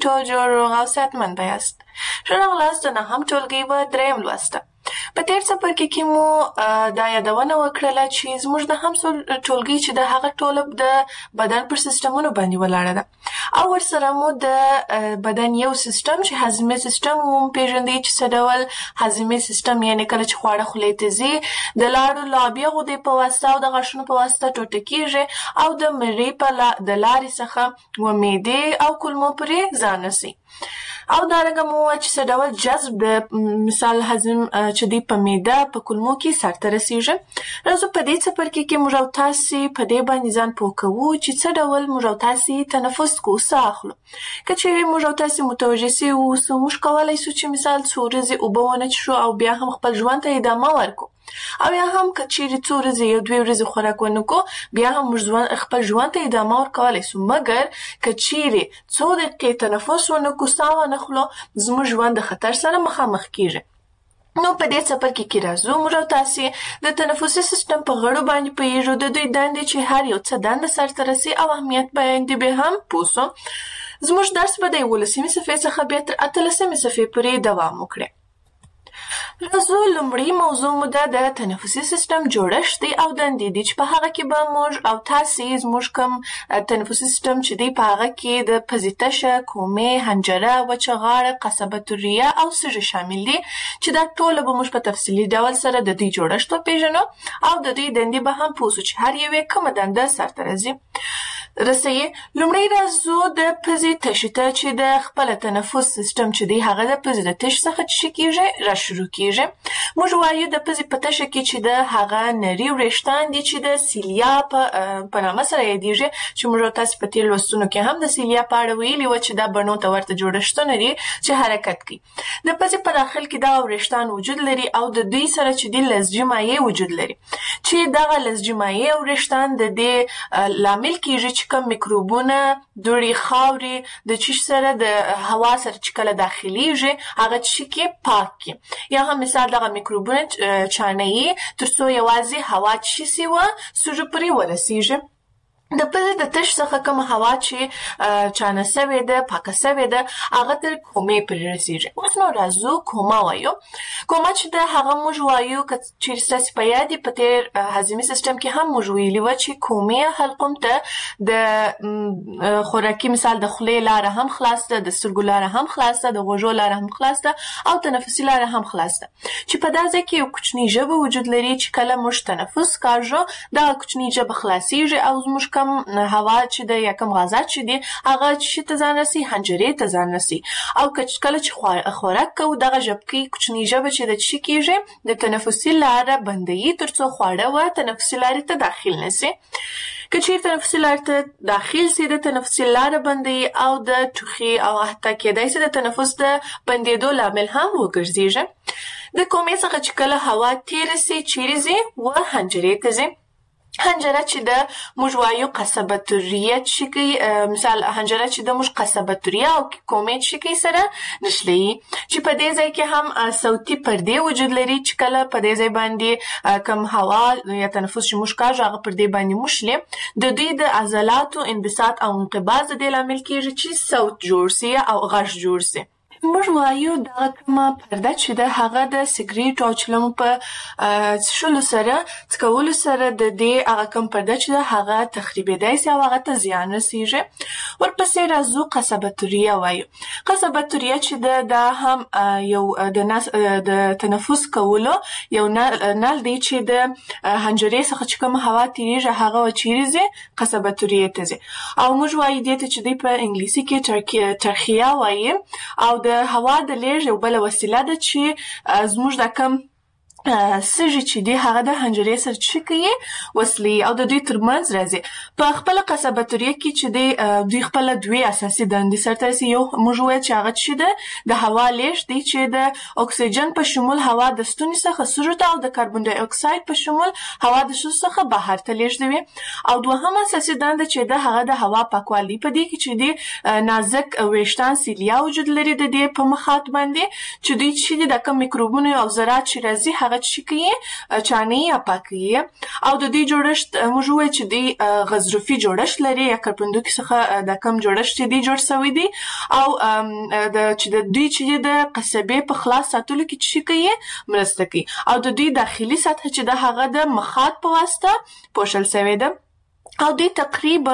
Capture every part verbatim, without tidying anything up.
ټول جوړ روغ او صحتمند به یاست. ښه راغلاست د نهم ټولګي په دریم لوسته. په تېر څپرکي کې مو دا یادونه وکړله چې زموږ د هم ټولګي چې د هغه ټوله د بدن پر سیستمونو باندې ولاړه ده او ورسره مو د بدن یو سیستم چې هضمي سیستم مو پېژندئ چې څه ډول هضمي سیستم یعنې کله چې خواړه خولې ته ځي د لاړو لابې غدې په واسطه او د غاښونو په واسطه ټوټه کېږي او د مرۍ په د لارې څخه و معدې او کولمو پورې ځان رسي. او دارنګه مو چې څه ډول جذب د مثال هضم چې دی په معده په کولمو کې سرته رسیږي. راځو په دې څپرکي کې موږ او تاسې په دې باندې ځان پوه کوو چې څه ډول موږ او تاسې تنفس کوو، څه اخلو. که چېرې موږ او تاسې متوجه سوي اوسو، موږ کولی سو چې مثال څو ورځې اوبه ونه څښو او بیا هم خپل ژوند ته ادامه ورکړو، او یا هم که چېرې څو ورځې یو دوې ورځې خوراک ونه کړو بیا هم موږ خپل ژوند ته ادامه ورکولی سو. مګر که چېرې څو دقیقې تنفس ونه کړو، ساه ونه خلو، زموږ ژوند د خطر سره مخامخ کېږي. نو په دې څپرکي کې راځو موږ او تاسې د تنفسي سیستم په غړو باندې پوهېږو، د دوی دندې چې هر یو څه دنده سرته رسي او اهمیت باندې به هم پوه سو. زموږ درس به د یولسمې صفحې څخه بیا تر اتلسمې صفحې پورې دوام وکړي. راځو لومړی موضوع مو ده د تنفسي سیستم جوړښت دی او دندې دي چې په هغه کې به موږ او تاسې زموږ کوم تنفسي سیستم چې دی په هغه کې د پزې تشه، کومې، حنجره، وچه غاړه، قصبة الریه او سږي شامل دي چې دا ټوله به موږ په تفصیلي ډول سره د دوی جوړښت وپېژنو او د دوی دندې به هم پوه سو چې هر یو یې کومه دنده سرته رسي. رسوي. لومړی راځو د پزې تشې ته چې د خپله تنفس سیستم چې دی هغه د پزې د تش څخه چې کېږي را شروع کېږي. موږ وایو د پزې په تشه کې چې د هغه نري وریښتان دي چې د سیلیا په په نامه سره یادېږي، چې موږ تاسې په تېر لوستونو کې هم د سیلیا په اړه ویلي وه چې دا بڼو ته ورته جوړښتونه دي چې حرکت کوي. د پزې په داخل کې دغه وریښتان وجود لري او د دوی سره چې دي لزجي مایع وجود لري چې دغه لزجي مایع او وریښتان د دې لامل کېږي چې کوم میکروبونه، دوړې، خاورې د چیش سره د هوا سره چې کله داخليږي هغه چې کې پاک کړي، یا هم مثال دغه میکروبونه چانهیي تر څو یوازې هوا چې سي وه سږو پورې ورسیږي. د پزې د تش څخه کومه هوا چې چانه سوې ده، پاکه سوې ده، هغه تر کومې پورې رسیږي. اوس نو راځو کومه وایو. کومه چې ده هغه موږ وایو که چېرې ستاسې په یاد وي په تېر هضمي سیستم کې هم موږ ویلي وه چې کومې حلقوم ته د خوراکي مثال د خولې لاره هم خلاص ده، د سترګو لاره هم خلاص ده، د غوږو لاره هم خلاص ده او تنفسي لاره هم خلاص ده، چې په دا ځای کې یو کوچنۍ ژبه وجود لري چې کله موږ تنفس کاږو دغه کوچنۍ ژبه خلاصېږي او زموږ کم هوا چې ده یا کم غازات چې دي هغه چې ته ځان رسي حنجرې ته ځان رسي. او کله چې خوراک کوو دغه ژبکۍ کوچنۍ ژبه چې ده چې کېږي د تنفسي لاره بندوي تر څو خواړه و تنفسي لارې ته داخل نه سي. که چېرې تنفسي لارې ته داخل سي د تنفسي لاره بندوي او د ټوخي او حتی کېدای سي د تنفس د بندېدو لامل هم وګرځېږي. د کومې څخه چې کله هوا تېره سي چېرې ځي و حنجرې ته ځي. حنجره چې ده موږ وایو قصبة الریه چې کوي، مثال حنجره چې ده موږ قصبة الریه او کومې چې کوي سره نښلوي، چې په دې ځای کې هم صوتي پردې وجود لري چې کله په دې ځای باندې کم هوا یا تنفس چې موږ کاږو هغه پردې باندې موښلي، د دوی د عضلاتو انبساط او انقباض د دې لامل کېږي چې صوت جوړ سي او غږ جوړ سي. موږ وایو دغه کومه پرده چې ده هغه د سګریټ او چلمو په څښلو سره څکولو سره د دې هغه کوم پرده چې ده هغه تخریبېدای سي او هغه ته زیان رسېږي. ورپسې راځو قصبة الریه وایو. قصبة الریه چې ده دا هم یو د د تنفس کولو یو نل دی چې د حنجرې څخه چې کومه هوا تېرېږي هغه چېرې ځي؟ قصبة الریه ته ځي. او موږ وایو دې ته چې دی په انګلیسي کې ترخیه وایي او د هوا د لیږد یو بله وسیله ده چې زموږ دا کم سږي چې دي هغه د حنجرې سره چې کوي وصلي او د دوی ترمنځ راځي. په خپله قصبة الریه کې چې دی دوی خپله دوې اساسي دندې سرته رسي. یو موږ وویل چې هغه چې ده د هوا لیږد دی چې د اکسیجن په شمول هوا د ستوني څخه سږو ته او د کاربن ډای اکساید په شمول هوا د سږو څخه بهر ته لیږدوي. او دوهم اساسي دنده چې ده هغه د هوا پاکوالی. په دې کې چې دی نازک ویښتان سیلیا وجود لري د دې په مخاط باندې چې دوی چې دي د کوم میکروبونو او ذرات چې راځي هغه هغه چې کوي چانه یا پاکي او د دې جوړښت موږ وایو چې د غضروفي جوړښت لري یا کاربندوکي څخه د کم جوړښت چې دی جوړ شوی دی او د چې د دوی چې د قصبې په خلاص ساتلو کې چې کوي مرسته کوي او د دوی داخلي سطح چې د هغه د مخاط په واسطه پوښل شوی ده او دوی تقریبا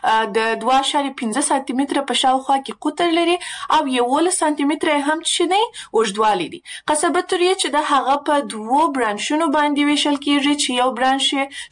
د دوه اعشاریه پنځه سانتي متره په شاوخوا کې قطر لري او یولس سانتي متره هم چې دی اوږدوالی دی. قصبه تریه چې د هغه په دوو برانشونو باندې ویشل کیږي چې یو برانش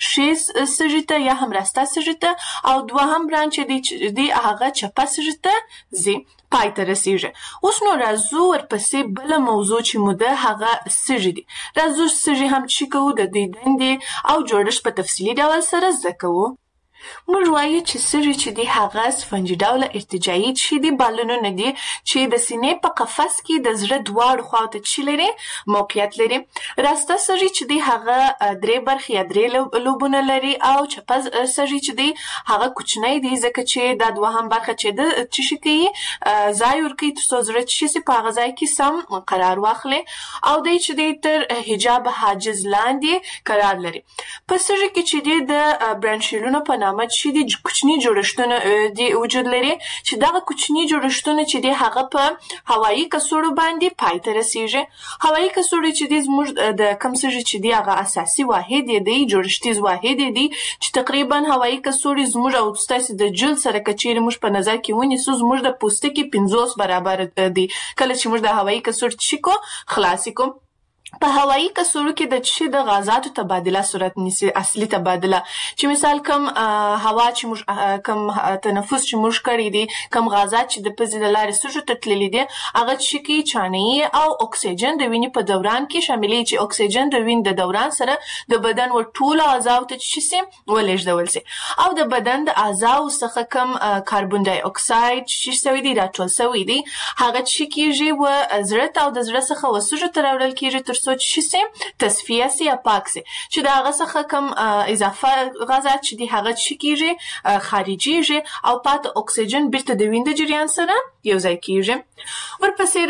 ښي سږي ته یا هم راسته سږي ته او دوهم برانش دی چې دی هغه چپه سږي ته ځي پای ته رسیږي. اوس نو راځو ورپسې بله موضوع چې مو ده هغه سږي دي. راځو سږي هم چې کوو د دوی دندې او جوړښت په تفصیلي ډول سره زده کوو. موږ وایو چې سږي چې دی هغه سفنجي ډوله ارتجاعي چې دی بالونونه دي چې د سینې په قفس کې د زړه دواړو خواو ته چې لري موقعیت لري. راسته سږي چې دی هغه درې برخې یا درې لوبونه لري او چپه سږي چې دی هغه کوچنی دی ځکه چې دا دوهم برخه چې د چې شي کوي ځای ورکوي تر څو زړه چې شي په هغه ځای کې سم قرار واخلي او دی چې دی تر حجاب حاجز لاندې قرار لري. په سږي کې چې دی د برانشیلونو په نامه چې دي کوچني جوړښتونه دي وجود لري چې دغه کوچني جوړښتونه چې دي هغه په هوایي کڅوړو باندې پای ته رسیږي. هوایي کڅوړې چې دي زموږ د کوم سږي چې دي هغه اساسي واحد دی جوړښتیز واحد دی چې تقریبا هوایي کڅوړې زموږ او ستاسو د جلد سره کچېرې موږ په نظر کې ونیسو زموږ د پوستکي پنځوس برابر دي کله چې موږ د هوایي کڅوړې چې کو خلاص کو. په هوایي کڅوړو کې د چې د غازاتو تبادله صورت نیسي اصلي تبادله چې مثال کم هوا چې موږ کم تنفس چې موږ کړی دي کم غازات چې د پزې د لارې سږو ته تللي دي هغه چې کوي چانهیي او اکسیجن د وینې په دوران کې شاملي چې اکسیجن د وینې د دوران سره د بدن ور ټولو اعضاو ته چې سي ولېږدول سي او د بدن د اعضاو څخه کم کاربن ډای اکساید چې سوي دي راټول سوي دي هغه چې کیږي و زړه ته او د زړه څخه و سږو ته راوړل کیږي تر څو چې سي تصفیه سي یا پاک سي چې د هغه څخه کم اضافه غازات چې دي هغه چې کیږي خارجيږي او پاتې اکسیجن بیرته د وینې د جریان سره یو ځای کیږي. ورپسې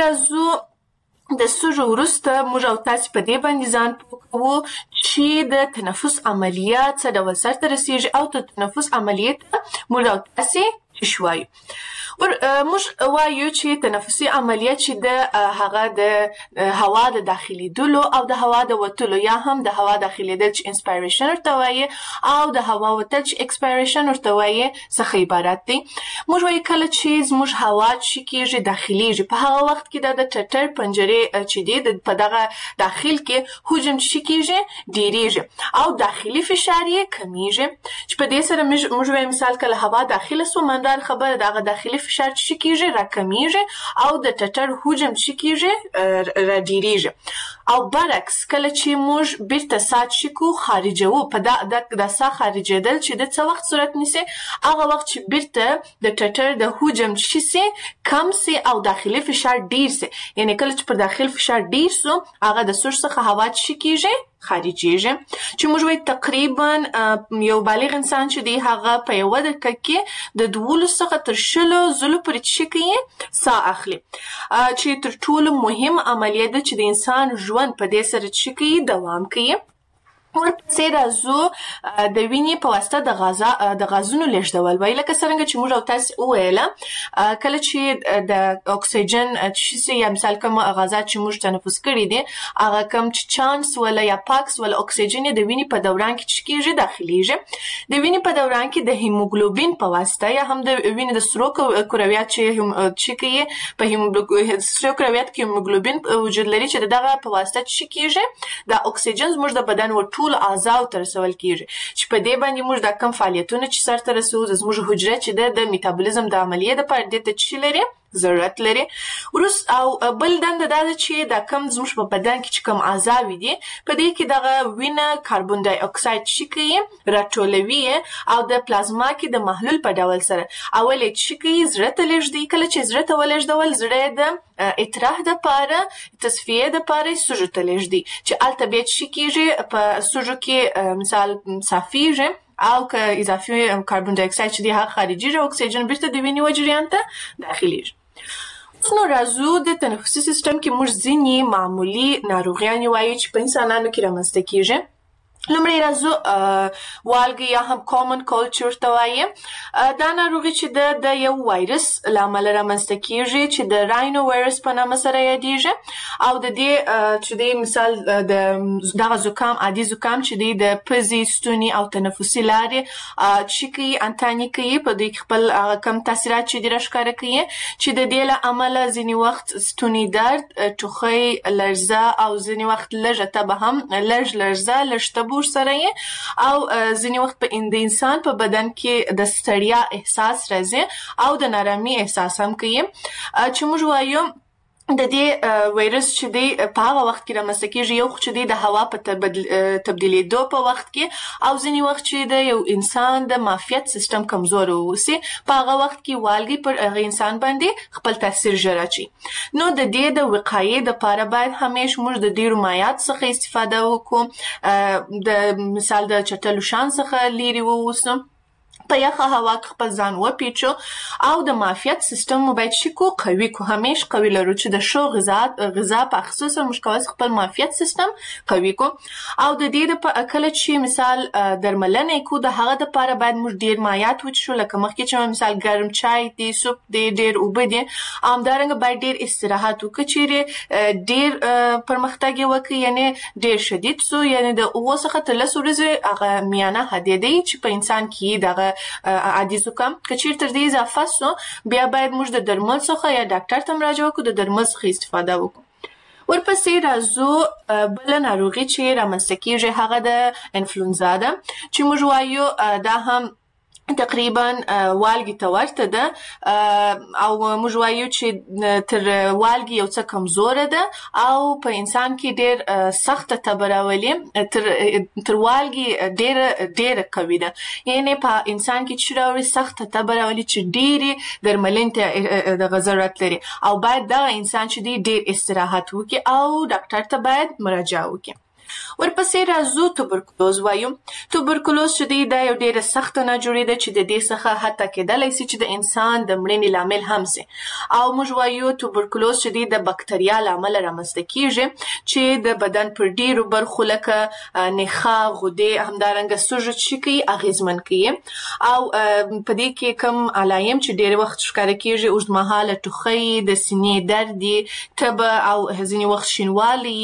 راځو د سږو وروسته موږ او تاسو په دې باندې ځان پوه کوو چې د تنفس عملیات څه ډول سرته رسیږي او د تنفس عملیات موږ او تاسو شوایو. موږ وایو چې تنفسي عملیات چې د هغه د هوا د داخليدلو او د هوا د وتلو یا هم د هوا داخليدل چې انسپایریشن ورته وایي او د هوا وتل چې ایکسپایریشن ورته وایي څخه عبارت دي. موږ وایو کله چې زموږ هوا چې کېږي داخليږي په هغه وخت کې د ټټر پنجرې چې دي په دغه داخل کې حجم چې کېږي ډیریږي او داخلي فشار یې کمیږي چې په دې سره موږ وایو مثال کله هوا داخله سو مندار خبره دغه داخلي فشار چې کیږي راکمیږي او د ټټر حجم چې کیږي را ډیریږي او برعکس کله چې موږ بیرته سات شکو خارجوو په دا د سا خارجېدل چې د څه وخت صورت نیسي هغه وخت چې بیرته د ټټر د حجم چې سي کم سي او داخلي فشار ډیر سي یعنی کله چې پر داخل فشار ډیر سو هغه د سږ څخه هوا چې کیږي خارجيږي چې موږ وایو تقریبا یو بالغ انسان چې دی هغه په یو دقیقه کې د دولس څخه تر شلو ځلو پورې چې کوي ساه اخلي چې تر ټولو مهم عملیه ده چې د انسان ژوند په دې سره چې کوي دوام کوي. ورپسې راځو د وینې په واسطه د غازا د غازونو لیږدول وایي لکه څنګه چې موږ او تاسو وویله کله چې د اکسیجن چې یا مثال کوم غازات چې موږ تنفس کړي دي هغه کوم چې چانس ولا یا پاکس ولا اکسیجن د وینې په دوران کې چې کېږي داخليږي د وینې په دوران کې د هیموګلوبین په واسطه یا هم د وینې د سرو کرویات چې چې کوي په هیموګلوبین سرو کرویات کې هیموګلوبین وجود لري چې دغه په واسطه چې کېږي د اکسیجن زموږ د بدن ور ټول اعضاء ته رسول کیږي چې په دې باندې موږ د کم فعالیتونه چې سرته رسوو زموږ حجره چې د میتابولیزم د عملیې د پاره د تشکیل لري ضرورت لري. ورس او بل دنده دا چې د کم زموږ په بدن کې چې کم اعضاء دي په دې کې دغه وینه کاربن ډای اکساید چې کوي راټولوي او د پلازما کې د محلول په ډول سره اول چې کوي زړه ته لږدي کله چې زړه ته ولږدول زړه د اطراح د پاره تصفیه د پاره سږو ته لږدي چې البته چې کیږي په سږو کې مثال صافیږي او که اضافي کاربن ډای اکساید چې دی هغه خارجي اکسیجن بیرته د وینې و جریان ته داخليږي. نو راځو د تنفسي سیستم کې موږ ځینې معمولي ناروغیانې وایو چې په انسانانو کې رامنځته کیږي. لومړی راځو والګي یا هم کامن کولډ چې ورته وایي. دا ناروغي چې ده د یو وایرس له امله رامنځته کیږي چې د راینو وایرس په نامه سره یادیږي او د دې چې دی مثال د دغه زکام عادي زکام چې دی د پزې ستوني او تنفسي لارې چې کوي انتاني کوي په دې خپل کم تاثیرات چې دی راښکاره کوي چې د دې له امله ځینې وخت ستوني درد ټوخی لړزه او ځینې وخت لږه تبه هم لږ لړزه لږ تبه سره او ځینې وخت په د انسان په بدن کې د ستړیا احساس راځي او د نارامي احساس هم کوي چې موږ وایو د دې وایرس چې دی په هغه وخت کې رامنځته کیږي یو خو چې دی د هوا په تبدیلېدو په وخت کې او ځینې وخت چې د یو انسان د معافیت سیستم کمزور واوسي په هغه وخت کې والګي پر هغه انسان باندې خپل تاثیر ژر اچي. نو د دې د وقایې دپاره باید همیشه موږ د ډېرو مایعاتو څخه استفاده وکړو، د مثال د چټلو شان څخه لرې واوسو، په یخه هوا کې خپل ځان وپیچو او د معافیت سیستم مو باید شي کو قوي کو همیشه قوي لرو چې د ښه غذا غذا په اخیستو سره موږ کولی خپل معافیت سیستم قوي کو. او د دې د کله چې مثال درملنه کو د هغه دپاره باید موږ ډېر مایعات وڅښو لکه مخکې چې مثال ګرم چای دی، سوپ دی، ډېر اوبه دي. همدارنګه باید ډېر استراحت وکړو چیرې ډېر پرمختګ یې وکړي یعنې ډېر شدید سو یعنې د اووه څخه تر لس ورځې هغه میانه حدیده دی چې په انسان کې دغه عادي زکام که چیرې تر دې اضافه سو بیا باید موږ د درمل څخه یا ډاکټر ته مراجعه وکړو، د درمل څخه استفاده وکړو. ورپسې راځو بله ناروغي چې رامنځته کیږي هغه د انفلونزا ده چې موږ وایو دا هم تقریبا والګي ته ورته ده او موږ وایو چې تر والګي یو څه کمزوره ده او په انسان کې ډېر سخته تبه راولي، تر تر والګي ډېره ډېره قوي ده یعنې په انسان کې چې راوړي سخته تبه راولي چې ډېرې درملنې ته دغه ضرورت لري او باید دغه انسان چې دی ډېر استراحت وکړي او ډاکټر ته باید مراجعه وکړي. ورپسې راځو توبرکلوز وایو. توبرکلوز چې دی دا یو ډېره سخته ناجوړي ده چې د دې څخه حتی کېدلی سي چې د انسان د مړینې لامل هم سي او موږ وایو توبرکلوز چې دی د بکتریا له امله رامنځته کیږي چې د بدن پر ډېرو برخو لکه نخاع، غدې، همدارنګه سږو چې کوي اغېزمن کوي او په دې کې کوم علایم چې ډېر وخت ښکاره کیږي اوږدمهاله ټوخی، د سینې درد، تبه او ځینې وخت شینوالی،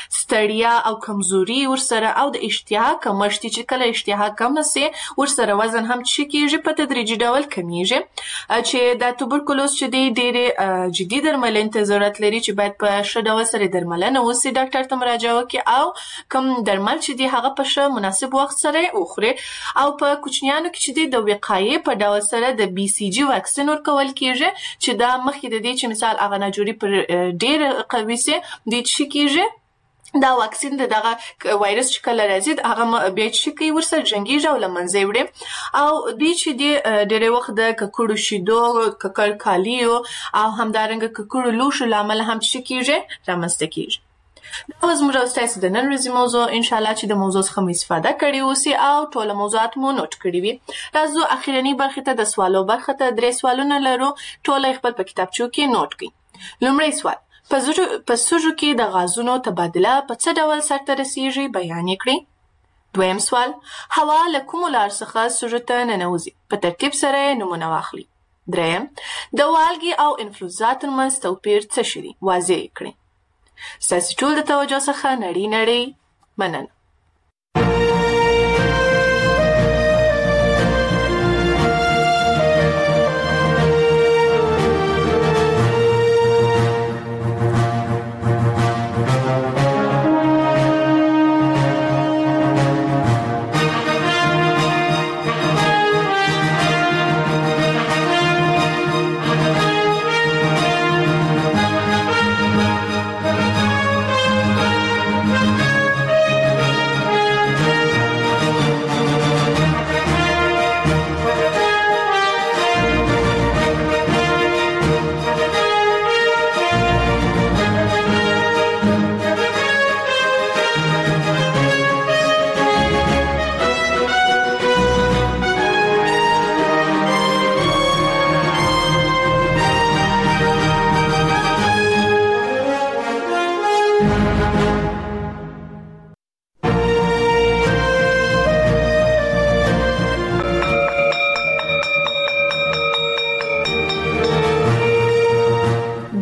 ستړیا او کمزوري ورسره او د اشتها کمښت چې کله اشتها کمه سي ورسره وزن هم چې کیږي په تدریجي ډول کمیږي چې دا توبرکلوز چې دی ډېرې جدي درملنې ته ضرورت لري چې باید په ښه ډول سره درملنه وسي، ډاکټر ته مراجعه وکړي او کوم درمل چې دی هغه په ښه مناسب وخت سره وخوري او په کوچنیانو کې چې دی د وقایې په ډول سره د بي سي جي واکسین ورکول کیږي چې دا مخکې د دې چې مثال هغه ناجوړي پر ډېر قوي سي دی چې کیږي دا واکسین د دغه وایرس چې کله راځي هغه بیا چې کوي ورسره جنګیږي او له منځه یې وړي او دوی چې دی ډېری وخت د ککړو شیدو، ککړ کالیو او همدارنګه ککړو لوښو له امله هم چې کیږي رامنځته کیږي. دا و زموږ او ستاسې د نن ورځې موضوع. انشاءالله چې د موضوع څخه مو استفاده کړې اوسي او ټوله موضوعات مو نوټ کړي وي. راځو اخرنۍ برخې ته د سوالو برخه ته درې سوالونه لرو، ټوله یې خپل په کتابچو کې نوټ کړئ. لومړی سوال: په سږو کې د غازونو تبادله په څه ډول سرته رسیږي بیان یې کړئ. دویم سوال: هوا له کومو لارو څخه سږو ته ننوځي؟ په ترتیب سره یې نومونه واخلئ. دریم: د والګي او انفلونزا ترمنځ توپیر څه شی دی؟ واضح یې کړئ. ستاسې ټول د توجه څخه نړۍ نړۍ مننه.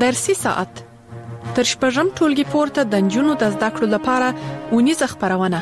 ارسي ساعت تر شپږم ټولګي پورته د نجونو د زده کړو لپاره ونیزه خپرونه.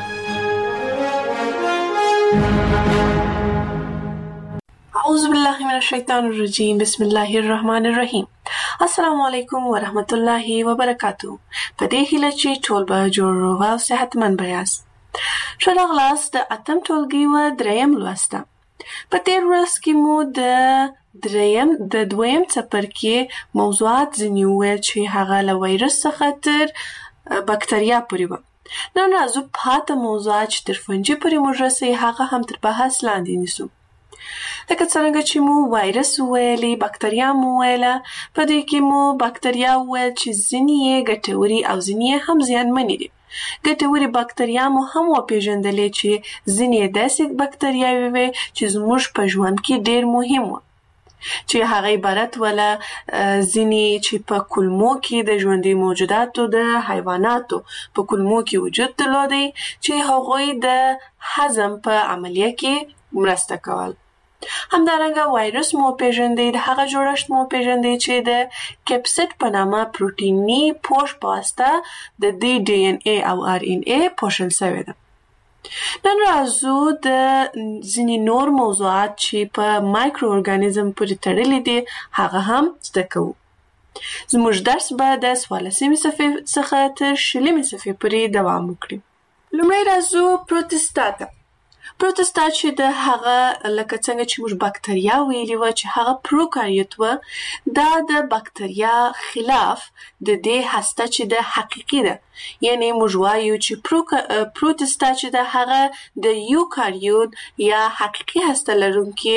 اعوذ بالله من الشیطان الرجیم. بسم الله الرحمن الرحیم. السلام علیکم ورحمت الله وبرکاتو. په دې هیله چې ټول به جوړ او صحتمند یاست. ښه راغلاست د اتم ټولګي و دریم لوسته. په تیر ورځ کې مو د دریم د دویم څپرکي موضوعات ځینې وویل چې هغه له وایرس څخه تر بکتریا پورې وه. نن راځو پاته موضوعات چې تر فنجي پورې موږ رسوي هغه هم تر بحث لاندې نیسو. لکه څرنګه چې مو وایرس وویلې، بکتریا مو وویله. په دې کې مو بکتریا وویل چې ځینې یې ګټورې او ځینې یې هم زیانمنې دي. ګټورې بکتریا مو هم وپېژندلې چې ځینې یې داسې بکتریاوې وې چې زموږ په ژوند کې ډېر مهم وو، چې هغه عبارت وله ځینې چې په کولمو کې د ژوندي موجوداتو د حیواناتو په کولمو کې وجود درلودی چې هغوی د هضم په عملیه کې مرسته کول. همدارنګه وایرس مو پیژندې، د هغه جوړښت مو پیژندې چې د کپسید په نامه پروتیني پوښ په واسطه د دې ډي ان اي او ار ان اي پوښل شوی ده. نن راځو د ځینې نور موضوعات چې په مایکرو ارګانیزم پورې تړلي دي هغه هم زده کوو. زموږ درس به د څوارلسمې صفحې څخه تر شلمې صفحې پورې دوام وکړي. لومړی راځو پروتستا ته. پروتستا چې د هغه لکه څنګه چې موږ بکتریا ویلي وه چې هغه پروکاریوت وه، دا د بکتریا خلاف د دې هسته چې د حقیقي ده، یعنی موږ وایو چې پروتستا چې د هغه د یوکاریوت یا حقیقي هسته لرونکي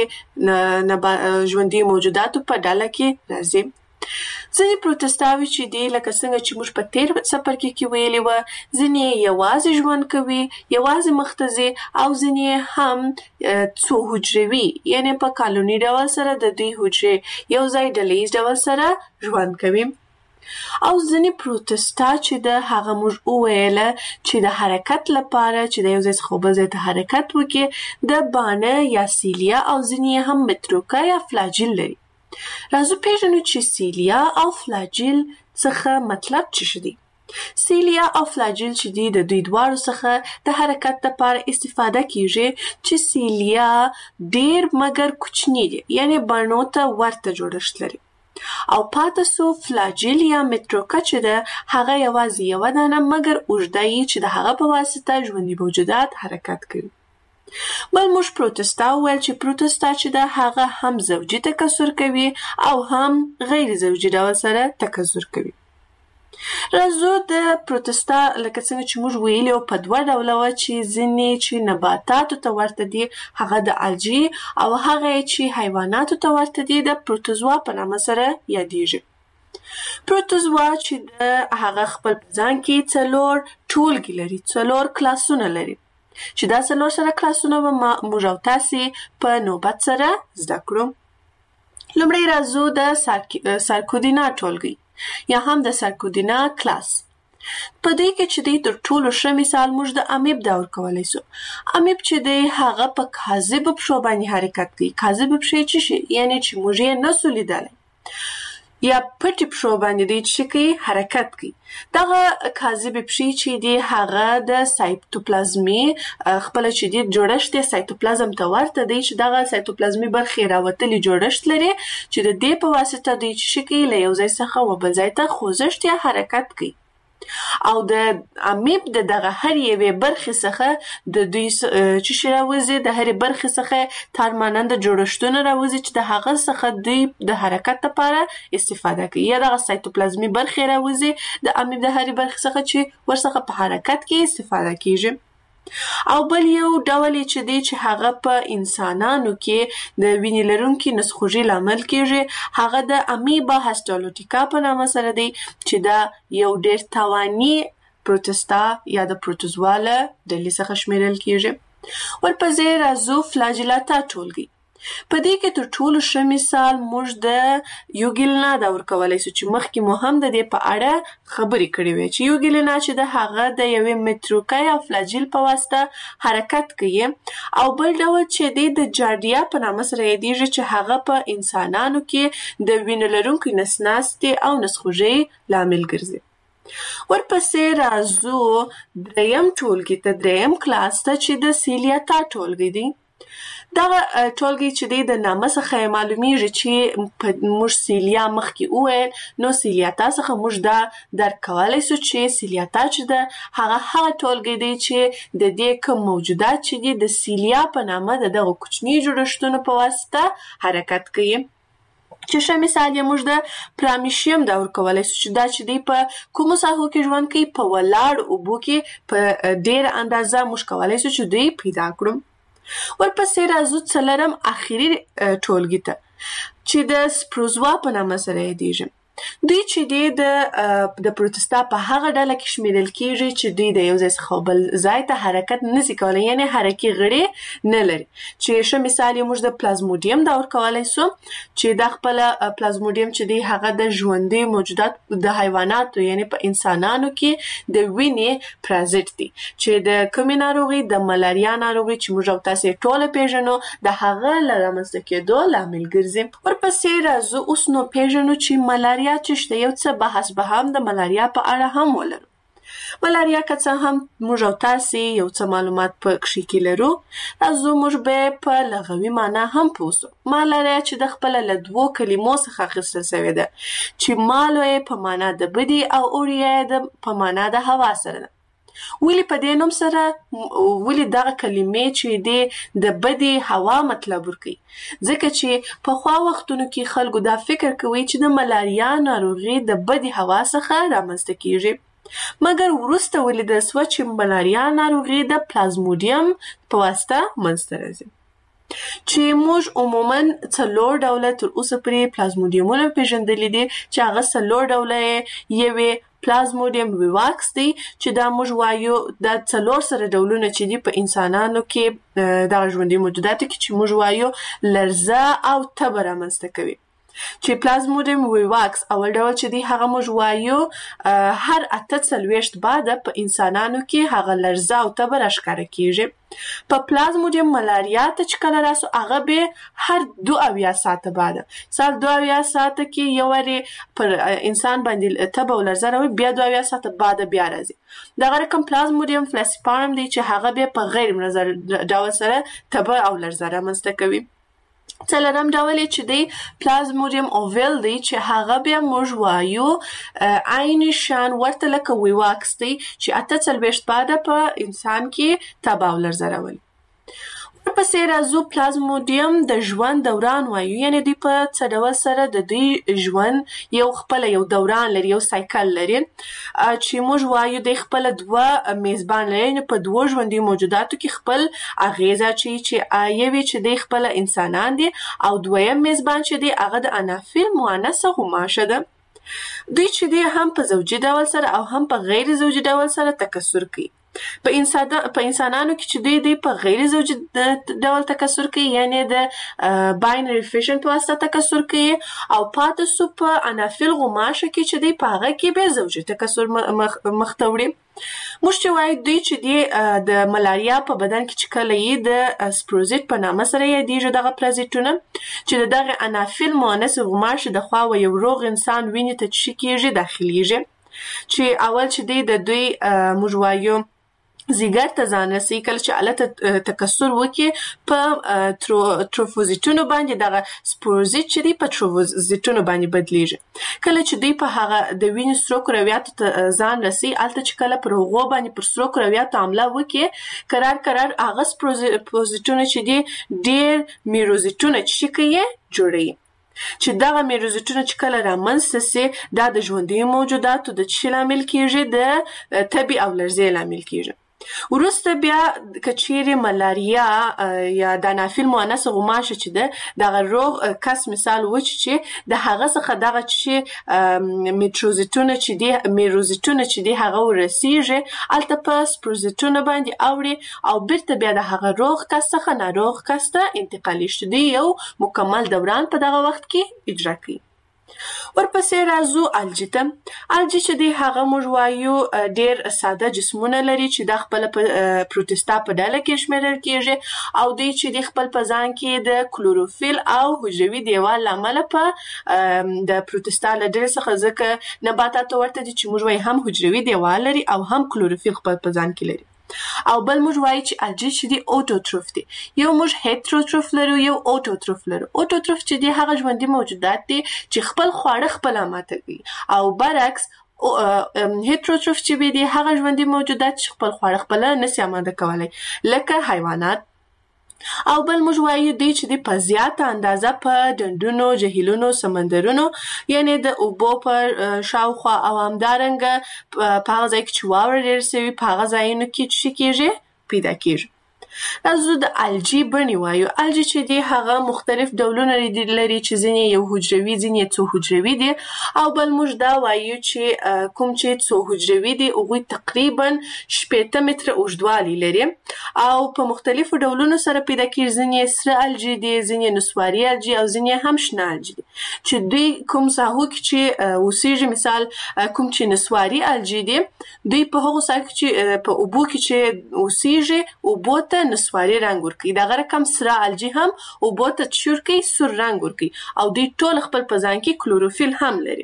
ژوندي موجوداتو په ډله کې راځي. ځینې پروتستاوي چې دي لکه څنګه چې موږ په تیر څپرکي کې ویلي وه، ځینې یوازې ژوند کوي، یوازې مخته ځي، او ځینې هم څو حجروي، یعنی په کالوني ډول سره د دوی حجرې یو ځای ډلیز ډول سره ژوند کوي. او ځینې پروتستا چې د هغه موږ وویله چې د حرکت لپاره چې د یو ځای څخه بل ځای ته حرکت وکړي د بانه یا سیلیا او ځینې هم متروکه یا فلاجیل لري. راځو پیژنو چې سیلیا او فلاجیل څخه مطلب څه دي. سیلیا او فلاجیل چې دي د دوی دواړو څخه د حرکت لپاره استفاده کیږي چې سیلیا ډیر مګر کوچنی دي، یعنی بڼو ته ورته جوړښت لري، او پاتې سو فلاجیل یا متروکه چې ده هغه یوازې یوه دانه مګر اوږده یي چې د هغه په واسطه ژوندي موجودات حرکت کوي. بل موږ پروتستا وویل چې پروتستا چې ده هغه هم زوجي تکثر کوي او هم غیر زوجي ډول سره تکثر کوي. راځو د پروتستا لکه څنګه چې موږ ویلي په دوه ډوله وه چې ځینې چې نباتاتو ته ورته دي هغه د الجی او هغه چې حیواناتو ته ورته دي د پروتوزوا په نامه سره یادیږي. پروتوزوا چې د هغه خپل په ځان کې څلور ټولګي لري، څلور کلاسونه لري، چې دا څلور سره کلاسونه به موږ او تاسې په نوبت سره زده کړو. لومړی راځو د سارکودینا ټولګي یا هم د سارکودینا کلاس. په دې کې چې دی تر ټولو ښه مثال موږ د امیب دا ورکولی سو. امیب چې دی هغه په کاذبو پښو باندې حرکت کوي. کاذبې پښې څه شي؟ یعنی چې موږ یې نسو لیدلی، یا پټې پښو باندې دی چې کوي حرکت کوي. دغه کاذبې پښې چې دی هغه د سایتوپلازمي خپله چې دی جوړښت یې سایتوپلازم ته ورته دی چې دغه سایتوپلازمي برخې راوتلي جوړښت لري چې د دې په واسطه دوی چې کوي له یو ځای څخه و بل ځای ته خوځښت یا حرکت کوي. او د امیب د دغه هر یوې برخې څخه د دوی چې شي راوځي، د هرې برخې څخه تارماننده جوړښتونه راوځي چې د هغه څخه دوی د حرکت لپاره استفاده کوي، یا دغه سایتوپلازمي برخې راوځي د امیب د هرې برخې څخه چې ورڅخه په حرکت کې استفاده کیږي. او بل یو ډول چې دی چې هغه په انسانانو کې د وینې لرونکي نسخوږي لامل کیږي، هغه د امیبا هسټالوټیکا په نامه سره دی چې دا یو ډیر تواني پروتستا یا د پروتوزوا له ډلې څخه شمیرل کیږي. ورپسې راځو فلاجیلاتا ټولګي. په دې کې تر ټولو ښه مثال موږ د یوګیلنا دا ورکولی سو چې مخکې مو هم د دې په اړه خبرې کړې وې چې یوګیلنا چې د هغه د یوې متروکه یا فلاجیل په واسطه حرکت کوي او بل ډول چې دی د جارډیا په نامه سره یادېږي چې هغه په انسانانو کې د وینې لرونکي نسناستې او نسخوږۍ لامل ګرځي. ورپسې راځو دریم ټولګي ته، دریم کلاس ته چې د سیلیاتا ټولګي دی. دغه ټولګي چې دی د نامه څخه یې معلومیږي چې موږ سیلیا مخکې وویل، نو سیلیاتا څخه موږ دا درک کولی سو چې سیلیاتا چې ده هغه هغه ټولګي دی چې د دې کوم موجودات چې دي د سیلیا په نامه د دغه کوچني جوړښتونو په واسطه حرکت کوي. چې ښه مثال یې موږ د پرامیشیم دا ورکولی سو چې دا چې دی په کومو ساحو کې ژوند کوي، په ولاړ اوبو کې په ډېره اندازه موږ کولی سو چې دوی پیدا کړو. ورپسې راځو څلورم اخري ټولګي ته چې د سپروزوا په نامه سره یادېږي. دوی چې دی د د پروتستا په هغه ډله کې شمیرل کیږي چې دوی د یو ځای څخه بل ځای ته حرکت نشي کولی، یعنی حرکي غړي نه لري. چې ښه مثال یې موږ د پلازموډیم دا ورکولی سو چې دا خپله پلازموډیم چې دی هغه د ژوندي موجودات د حیواناتو یعنی په انسانانو کې د وینې پرازیت دی چې د کومې ناروغي د ملاریا ناروغي چې موږ او تاسې ټوله پیژنو د هغه له رامنځته کېدو لامل ګرځي. ورپسې راځو اوس نو پیژنو چې ملاریا چې شته، یو څه بحث به هم د ملاریا په اړه هم ولرو. ملاریا که څه هم موږ او تاسې یو څه معلومات په کښې کې لرو، راځو موږ به په لغوي معنا هم پوه سو. ملاریا چې د خپله له دوو کلمو څخه اخیستل سوې ده چې مالو یې په معنا د بدي او اوریا یې په معنا د هوا سره ده. ولې په دې نوم سره ولې دغه کلمې چې دی د بدی هوا مطلب ورکوي؟ ځکه چې پخوا وختونو کې خلکو دا فکر کوي چې د ملاریا ناروغي د بدی هوا څخه رامنځته کیږي، مګر وروسته ولیدل سوه چې ملاریا ناروغي د پلازموډیم په واسطه منځته راځي. چې موږ عموما څلور ډوله تر اوسه پورې پلازموډیمونه پیژندلي دي چې هغه څلور ډوله یې یوې پلازموډیم ویواکس دی چې دا موږ وایو دا څلور سره ډولونه چې دي په انسانانو کې دغه ژوندي موجوداتو کې چې موږ وایو لرزه او تبه رامنځته کوي. چې پلازموډیم ویواکس اول ډول چې دی هغه موږ وایو هر اته څلوېښت بعده په انسانانو کې هغه لرزه او تبه راښکاره کیږي. په پلازموډیم ملاریا ته چې کله راسو هغه به هر دو اویا ساعته بعده سال دو اویا ساعته کې یو وارې پر انسان باندې تبه او لرزه راوي، بیا دو اویا ساعته بعده بیا راځي. دغه رقم پلازموډیم فلاسیپارم دی چې هغه به په غیر منظر ډول سره تبه او لرزه رامنځته کوي. څلورم ډول یې چې دی پلازموډیم اوویل دی چې هغه بیا موږ وایو عین شان ورته لکه ویواکس دی چې اته څلوېښت بعده په انسان کې تبه او لرزه راولي. ورپسې راځو پلازموډیم د ژوند دوران وایو، یعنی دوی په څه ډول سره د دوی ژوند یو خپله یو دوران لري، یو سایکل لري چې موږ وایو دوی خپله دوه میزبان لري، یعنې په دوو ژوندي موجوداتو کې خپل اغیز اچوي چې یوې چې دوی خپله انسانان دي او دویم میزبان چې دی هغه د انافیل مؤنثه غوماشه ده. دوی چې دی هم په زوجي ډول سره او هم په غیر زوجي ډول سره تکثر کوي. په انسان په انسانانو کې چې دوی دی په غیر زوجي ډول تکثر کوي، یعنی د باینري فیشن په واسطه تکثر کوي، او پاتې سو په انافیل غوماشه کې چې دی په هغه کې به زوجي تکثر مخته وړي. موږ چې وایو دوی چې دی د ملاریا په بدن کې چې کله یې د سپروزیت په نامه سره یادېږي دغه پرازیتونه چې د دغه انافیل مؤنث غوماشې د خوا و یو روغ انسان وینې ته چې کېږي داخلیږي، چې اول چې دی د دوی موږ وایو زیګر ته ځان رسوي، کله چې هلته تکثر وکړي په تروفوزیتونو باندې دغه سپوروزیت چې دی په تروفوزیتونو باندې بدلیږي. کله چې دوی په هغه د وینې سرو کرویاتو ته ځان رسوي، هلته چې کله پر هغو باندې پر سرو کرویاتو حمله وکړي، قرار قرار هغه سپوروزیتونه چې دی ډېر میروزیتونه چې کوي جوړوي، چې دغه میروزیتونه چې کله رامنځته سي دا د ژوندیو موجوداتو د څه لامل کیږي؟ د تبې او لرزې لامل کیږي. وروسته بیا کچېرې ملاریا یا د انافیل مؤنث غوماشه چې ده دغه روغ کس مثال و چې د هغه څخه دغه چې میټروزیټونه چې دي میروزیټونه چې دي هغه ورسیږي هلته په سپروزیټونه باندې اوړي او بیرته بیا د هغه روغ کس څخه ناروغ کس ته انتقالي شي دوی یو مکمل دوران په دغه وخت کې اجرا کوي. ورپسې راځو الجی ته. الجی چې دی هغه موږ وایو ډېر ساده جسمونه لري چې د خپل پروتستا په ډله کې شمیرل کیږي او دوی چې د خپل په ځان کې د کلوروفیل او حجروي دیوال لامل په د پروتستا له ډلې څخه ځکه نباتات ورته دي چې موږ وایو هم حجروي دیوال لري او هم کلوروفیل خپل په ځان کې لري. او بل موږ وایو چې الجی چې دی اوټوټروف دی. یو موږ هیټروټروف لرو یو اوټوټروف لرو. اوټوټروف چې دی هغه ژوندي موجودات دي چې خپل خواړه خپل ماته کوي او برعکس هیټروټروف چې دی هغه ژوندي موجودات چې خپل خواړه خپل نشي آماده کولای لکه حیوانات. او بل موږ وایو دی چې دی په زیاته اندازه په ډنډونو جهیلونو سمندرونو یعنی د اوبو په شاوخوا او همدارنګه په هغه ځای کې چې واوره ډېره سوي په هغه ځایونو کې څه کیږي پیدا کیږي. راځو د الجی بڼې وایو. الجی چې دی هغه مختلف ډولونه لري چې ځینې یو حجروي ځینې څو حجروي دي او بل موږ دا وایو چې کوم چې څو حجروي دي هغوی تقریبا شپېته متره اوږدوالی لري او په مختلفو ډولونو سره پیدا کیږي. ځینې سره الجی دي ځینې نسواري الجی او ځینې هم شنه الجی دي چې دوی کوم ساحو کې چې اوسیږي مثال کوم چې نسواري الجی دي دوی په هغو ساحو کې چې په اوبو کې چې اوسیږي اوبو ته نسواري رنګ ورکوي. دغه رقم سره الجی هم اوبو ته چور کوي سور رنګ ورکوي او دوی ټول خپل په ځان کې کلوروفیل هم لري.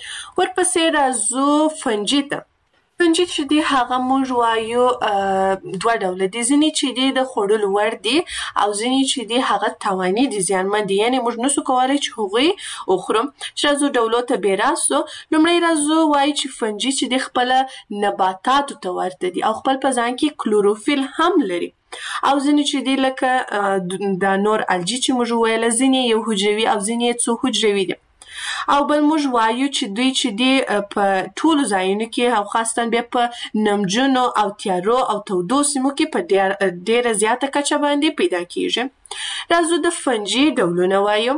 ورپسې راځو فنجي ته. فنجي چې دی هغه موږ وایو دوه ډوله دي. ځینې چې دی د خوړلو وړ دي او ځینې چې دی هغه تاواني دي زیانمن دي یعنې موږ نسو کولی چې هغوی وخورو. چې راځو ډولو ته بې راستو. لومړی راځو وایو چې فنجي چې دی خپله نباتاتو ته ورته دي او خپل په ځان کې کلوروفیل هم لري او ځینې چې دی لکه د نور الجی چې موږ وویله ځینې یو حجروي او ځینې څو حجروي دي او بل موږ وایو چې دوی چې دی په ټولو ځایونو کې او خاصتاً بیا په نمجنو او تیارو او تودو سیمو کې په ډېره زیاته کچه باندې پیدا کیږي. راځو د فنجي ډولونه وایو.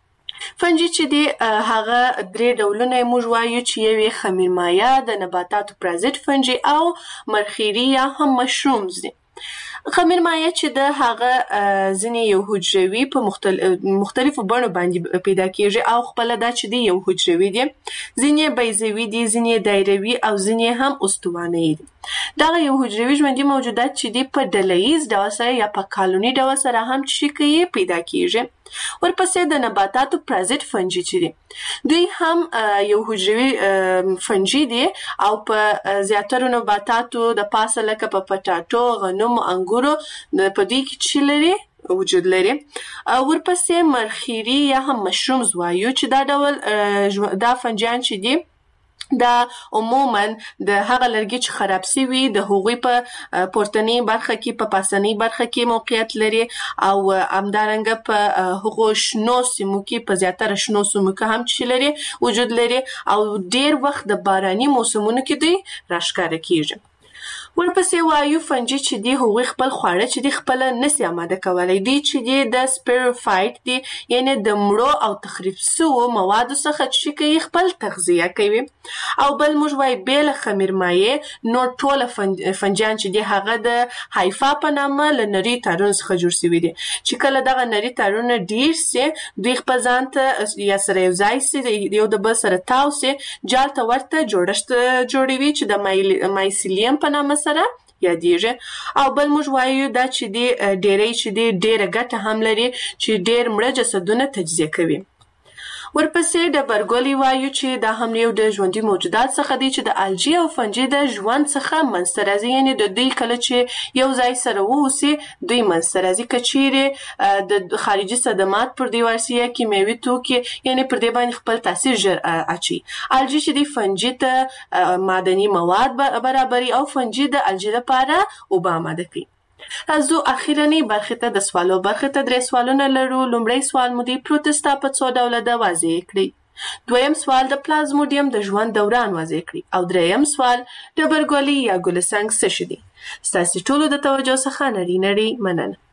فنجي چې دی هغه درې ډولونه موږ وایو چې یو یې خمیرمایه د نباتاتو پرازیت فنجي او مرخیري یا هم مشرومز دي. خمیرمایه چې د هغه ځینې یو حجروي په مختلفو بڼو باندې پیدا کیږي او خپله دا چې دی یو حجروي دي ځینې بیضوي دي ځینې دایروي او ځینې هم استوانه‌یي دي. دغه یو حجروي ژوندي موجودات چې دی په ډلهییز ډول سره یا په کالوني ډول سره هم څه کوي پیدا کیږي. ورپسې د نباتاتو پرازیت فنجي چې دي دوی هم یو حجروي فنجي دي او په زیاترو نباتاتو د پاسه لکه په پټاټو غنمو انګورو په دوی کې څه لري وجود لري. ورپسې مرخیري یا هم مشرومز وایو چې دا ډول دا فنجیان چې دي دا عموما د هغه لرګي چې خراب سوي د هغوی په پورتنۍ برخه کې په پاسنۍ برخه کې موقعیت لري او همدارنګه په هغو شنو سیمو کې په زیاتره شنو سیمو کې هم چې لري وجود لري او ډیر وخت د باراني موسمونو کې دوی راښکاره کیږي. ورپسې وایو فنجي چې دی هغوی خپل خواړه چې دی خپل نسي آماده کولی. دوی چې دی د سپیروفایټ دی یعنی د مړو او تخریب سوو موادو څخه چې کوي خپل تغذیه کوي. او بل موږ وایو بې له خمیرمایې نور ټوله فنجیان چې دی هغه د هایفا په نامه له نري تارونو څخه جوړ سوي دي چې کله دغه نري تارونه ډیر سي دوی خپل ځان ته یا سره یو ځای سي یو د بل سره تاو سي جال ته ورته جوړښت جوړوي چې د مایسیلیم په نامه سره یادیږي. او بل موږ وایو دا چې دی ډیری چې دی ډیره ګټه هم لري چې ډیر مړه جسدونه تجزیه کوي. ورپسې ډبرګولي وایو چې دا هم یو د ژوندي موجودات څخه دی چې د الجی او فنجي د ژوند څخه منځته راځي یعنې د دوی کله چې یو ځای سره واوسي دوی منځته راځي که چیرې د خارجي صدمات پر دوی ورسي یا کیمیاوي توکي یعنې پر دې باندې خپل تاثیر ژر اچوي. الجی چې دی فنجي ته معدني مواد برابري او فنجي د الجی لپاره اوبه آماده کوي. راځو اخیرنۍ برخې ته د سوالو برخې ته درې سوالونه لرو. لومړی سوال مو دی پروتستا په څو ډوله ده واضح کړئ. دویم سوال د پلازموډیم د ژوند دوران واضح کړي او دریم سوال ډبرګولي یا ګلسنګ څه شي دي. ستاسو ټولو د توجه څخه نړۍ نړۍ مننه.